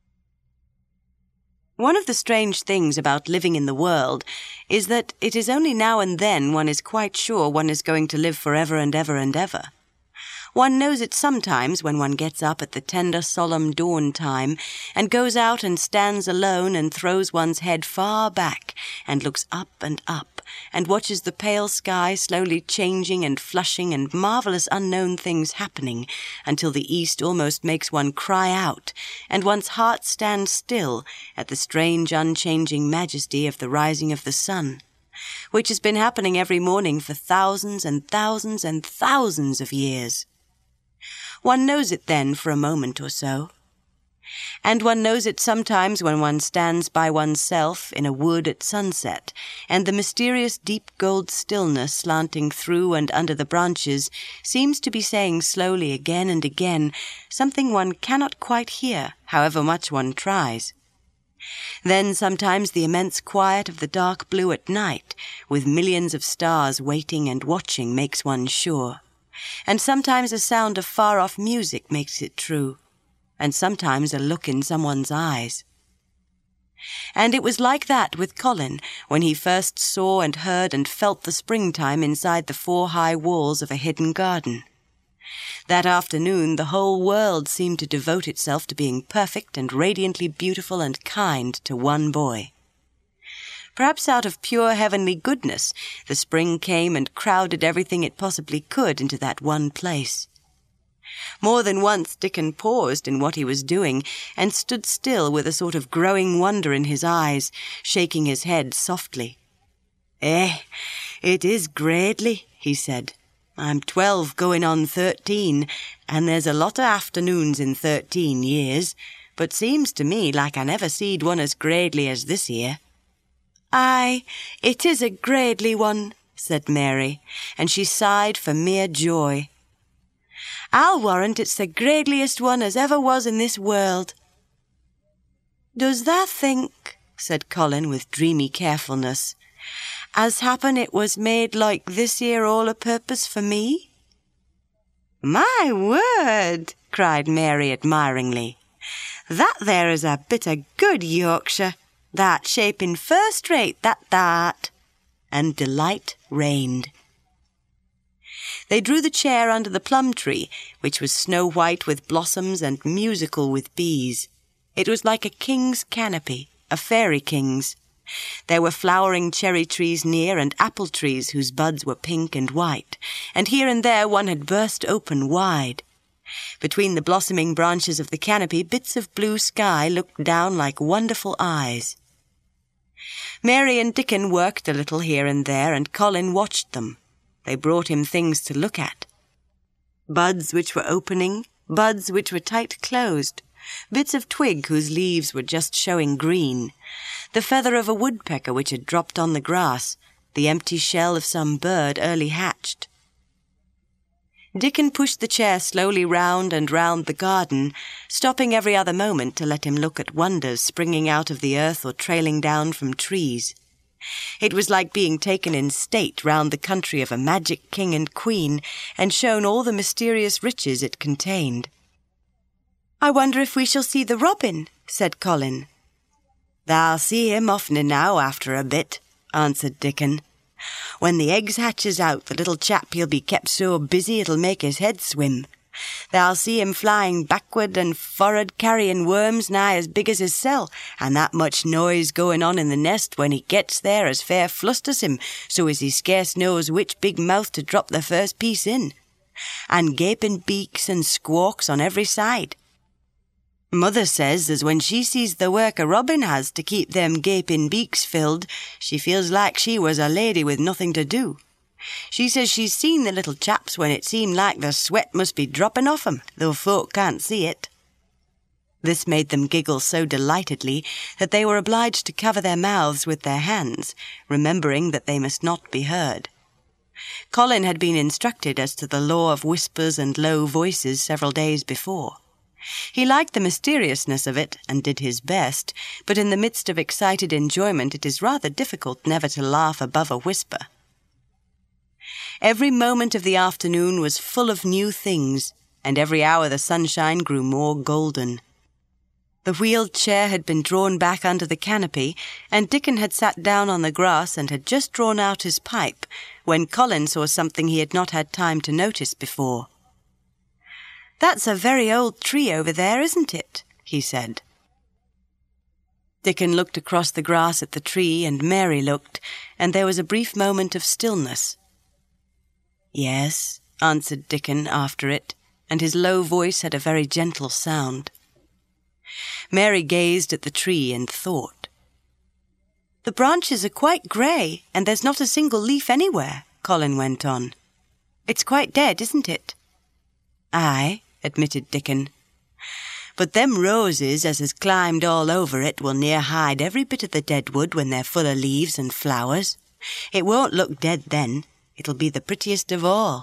One of the strange things about living in the world is that it is only now and then one is quite sure one is going to live forever and ever and ever. One knows it sometimes when one gets up at the tender, solemn dawn time and goes out and stands alone and throws one's head far back and looks up and up and watches the pale sky slowly changing and flushing and marvelous unknown things happening until the east almost makes one cry out and one's heart stands still at the strange unchanging majesty of the rising of the sun, which has been happening every morning for thousands and thousands and thousands of years. One knows it then for a moment or so. And one knows it sometimes when one stands by oneself in a wood at sunset, and the mysterious deep gold stillness slanting through and under the branches seems to be saying slowly again and again something one cannot quite hear, however much one tries. Then sometimes the immense quiet of the dark blue at night, with millions of stars waiting and watching, makes one sure. And sometimes a sound of far-off music makes it true, and sometimes a look in someone's eyes. And it was like that with Colin when he first saw and heard and felt the springtime inside the four high walls of a hidden garden. That afternoon the whole world seemed to devote itself to being perfect and radiantly beautiful and kind to one boy. Perhaps out of pure heavenly goodness, the spring came and crowded everything it possibly could into that one place. More than once Dickon paused in what he was doing and stood still with a sort of growing wonder in his eyes, shaking his head softly. "Eh, it is gradely," he said. "I'm twelve going on thirteen, and there's a lot of afternoons in thirteen years, but seems to me like I never seed one as gradely as this year." "Aye, it is a gradely one," said Mary, and she sighed for mere joy. "I'll warrant it's the gradeliest one as ever was in this world." "Does tha think," said Colin with dreamy carefulness, "as happen it was made like this here all a purpose for me?" "My word!" cried Mary admiringly. "That there is a bit of good Yorkshire. That shaping first rate, that that." And delight reigned. They drew the chair under the plum tree, which was snow-white with blossoms and musical with bees. It was like a king's canopy, a fairy king's. There were flowering cherry trees near and apple trees whose buds were pink and white, and here and there one had burst open wide. Between the blossoming branches of the canopy, bits of blue sky looked down like wonderful eyes. Mary and Dickon worked a little here and there, and Colin watched them. They brought him things to look at. Buds which were opening, buds which were tight-closed, bits of twig whose leaves were just showing green, the feather of a woodpecker which had dropped on the grass, the empty shell of some bird early hatched. Dickon pushed the chair slowly round and round the garden, stopping every other moment to let him look at wonders springing out of the earth or trailing down from trees. It was like being taken in state round the country of a magic king and queen and shown all the mysterious riches it contained. "I wonder if we shall see the robin," said Colin. "Thou'll see him oftener now after a bit," answered Dickon. "When the eggs hatches out, the little chap he'll be kept so busy it'll make his head swim. Thou'll see him flying backward and forward carrying worms nigh as big as his cell, and that much noise going on in the nest when he gets there as fair flusters him so as he scarce knows which big mouth to drop the first piece in. And gaping beaks and squawks on every side. Mother says as when she sees the work a robin has to keep them gaping beaks filled, she feels like she was a lady with nothing to do. She says she's seen the little chaps when it seemed like the sweat must be dropping off 'em, though folk can't see it." This made them giggle so delightedly that they were obliged to cover their mouths with their hands, remembering that they must not be heard. Colin had been instructed as to the law of whispers and low voices several days before. He liked the mysteriousness of it and did his best, but in the midst of excited enjoyment it is rather difficult never to laugh above a whisper. Every moment of the afternoon was full of new things, and every hour the sunshine grew more golden. The wheeled chair had been drawn back under the canopy, and Dickon had sat down on the grass and had just drawn out his pipe when Colin saw something he had not had time to notice before. "That's a very old tree over there, isn't it?" he said. Dickon looked across the grass at the tree, and Mary looked, and there was a brief moment of stillness. "Yes," answered Dickon after it, and his low voice had a very gentle sound. Mary gazed at the tree and thought. "The branches are quite grey, and there's not a single leaf anywhere," Colin went on. "It's quite dead, isn't it?" "Aye," admitted Dickon. "But them roses as has climbed all over it will near hide every bit of the dead wood when they're full of leaves and flowers. It won't look dead then. It'll be the prettiest of all."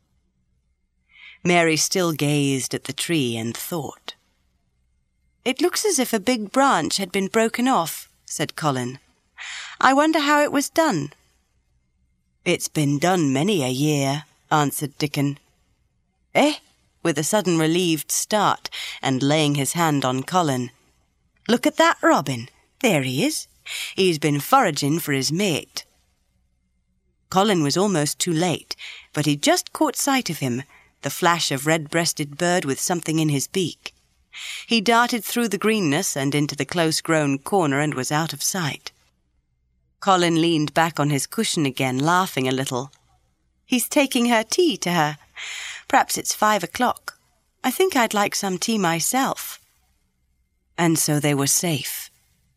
Mary still gazed at the tree and thought. "It looks as if a big branch had been broken off," said Colin. "I wonder how it was done." "It's been done many a year," answered Dickon. "Eh?" with a sudden relieved start, and laying his hand on Colin. "Look at that robin. There he is. He's been foraging for his mate." Colin was almost too late, but he just caught sight of him, the flash of red-breasted bird with something in his beak. He darted through the greenness and into the close-grown corner and was out of sight. Colin leaned back on his cushion again, laughing a little. "He's taking her tea to her. Perhaps it's five o'clock. I think I'd like some tea myself." And so they were safe.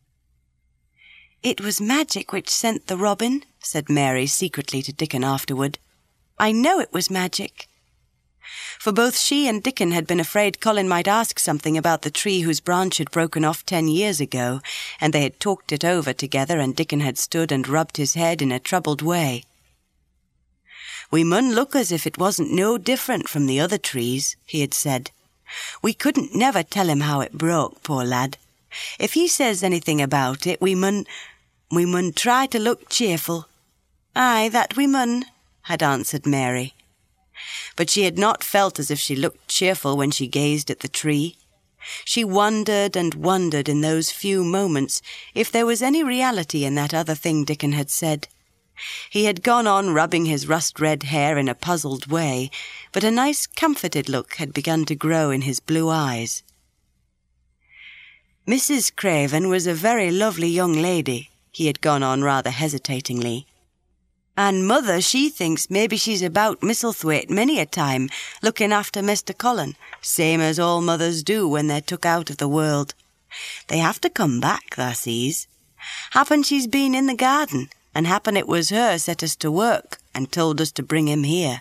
"It was magic which sent the robin," said Mary secretly to Dickon afterward. "I know it was magic." For both she and Dickon had been afraid Colin might ask something about the tree whose branch had broken off ten years ago, and they had talked it over together, and Dickon had stood and rubbed his head in a troubled way. "We mun look as if it wasn't no different from the other trees," he had said. "We couldn't never tell him how it broke, poor lad. If he says anything about it, we mun, we mun try to look cheerful." "Aye, that we mun," had answered Mary. But she had not felt as if she looked cheerful when she gazed at the tree. She wondered and wondered in those few moments if there was any reality in that other thing Dickon had said. He had gone on rubbing his rust-red hair in a puzzled way, but a nice comforted look had begun to grow in his blue eyes. "Missus Craven was a very lovely young lady," he had gone on rather hesitatingly. "And mother, she thinks maybe she's about Misselthwaite many a time, looking after Mister Colin, same as all mothers do when they're took out of the world. They have to come back, thou sees. Happen she's been in the garden, and happen it was her set us to work and told us to bring him here."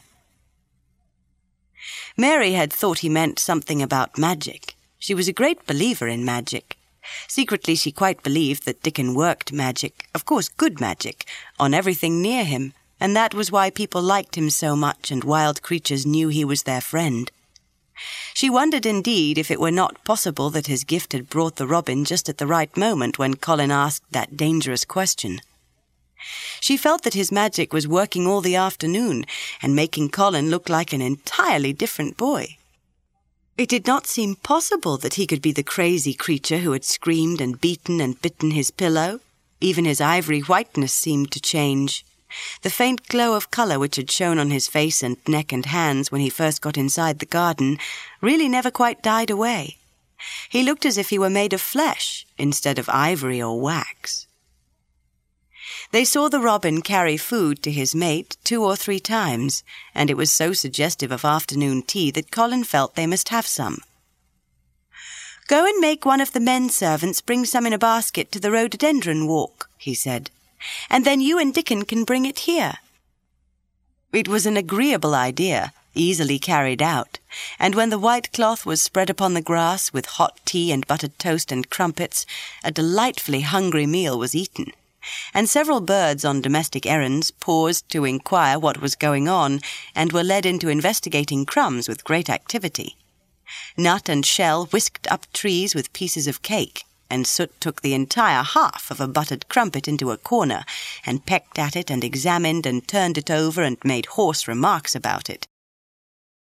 Mary had thought he meant something about magic. She was a great believer in magic. Secretly she quite believed that Dickon worked magic, of course good magic, on everything near him, and that was why people liked him so much and wild creatures knew he was their friend. She wondered indeed if it were not possible that his gift had brought the robin just at the right moment when Colin asked that dangerous question. She felt that his magic was working all the afternoon and making Colin look like an entirely different boy. It did not seem possible that he could be the crazy creature who had screamed and beaten and bitten his pillow. Even his ivory whiteness seemed to change. The faint glow of colour which had shown on his face and neck and hands when he first got inside the garden really never quite died away. He looked as if he were made of flesh instead of ivory or wax. They saw the robin carry food to his mate two or three times, and it was so suggestive of afternoon tea that Colin felt they must have some. "Go and make one of the men servants bring some in a basket to the rhododendron walk," he said, "and then you and Dickon can bring it here." It was an agreeable idea, easily carried out, and when the white cloth was spread upon the grass with hot tea and buttered toast and crumpets, a delightfully hungry meal was eaten, and several birds on domestic errands paused to inquire what was going on and were led into investigating crumbs with great activity. Nut and Shell whisked up trees with pieces of cake, and Soot took the entire half of a buttered crumpet into a corner and pecked at it and examined and turned it over and made hoarse remarks about it.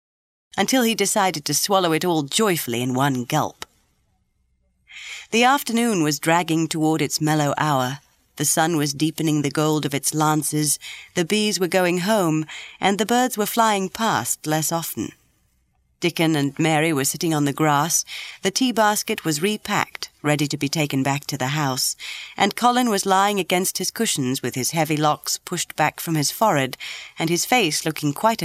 until he decided to swallow it all joyfully in one gulp. The afternoon was dragging toward its mellow hour. The sun was deepening the gold of its lances, the bees were going home, and the birds were flying past less often. Dickon and Mary were sitting on the grass, the tea-basket was repacked, ready to be taken back to the house, and Colin was lying against his cushions with his heavy locks pushed back from his forehead and his face looking quite